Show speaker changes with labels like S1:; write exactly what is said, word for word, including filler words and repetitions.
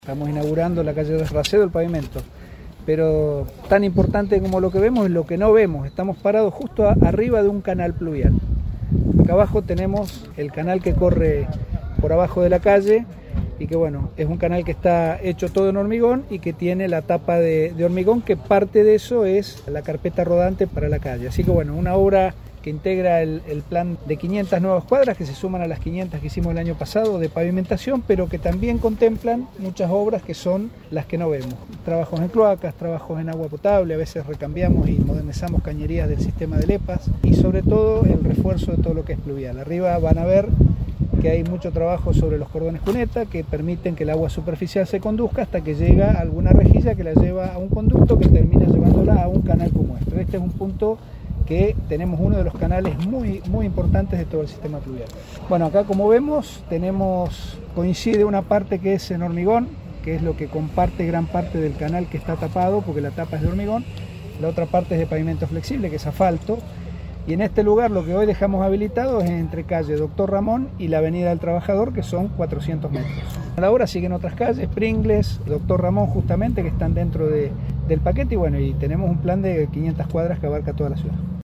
S1: Estamos inaugurando la calle de Racedo, el pavimento, pero tan importante como lo que vemos es lo que no vemos. Estamos parados justo a, arriba de un canal pluvial. Acá abajo tenemos el canal que corre por abajo de la calle y que bueno, es un canal que está hecho todo en hormigón y que tiene la tapa de, de hormigón, que parte de eso es la carpeta rodante para la calle. Así que bueno, una obra que integra el, el plan de quinientas nuevas cuadras que se suman a las quinientas que hicimos el año pasado de pavimentación, pero que también contemplan muchas obras que son las que no vemos. Trabajos en cloacas, trabajos en agua potable, a veces recambiamos y modernizamos cañerías del sistema de Lepas y sobre todo el refuerzo de todo lo que es pluvial. Arriba van a ver que hay mucho trabajo sobre los cordones cuneta que permiten que el agua superficial se conduzca hasta que llega a alguna rejilla que la lleva a un conducto que termina llevándola a un canal como este. Este es un punto que tenemos uno de los canales muy, muy importantes de todo el sistema pluvial. Bueno, acá como vemos tenemos, coincide una parte que es en hormigón, que es lo que comparte gran parte del canal que está tapado, porque la tapa es de hormigón. La otra parte es de pavimento flexible, que es asfalto. Y en este lugar lo que hoy dejamos habilitado es entre calle Doctor Ramón y la Avenida del Trabajador, que son cuatrocientos metros. A la hora siguen otras calles, Pringles, Doctor Ramón justamente, que están dentro de, del paquete. Y bueno, y tenemos un plan de quinientas cuadras que abarca toda la ciudad.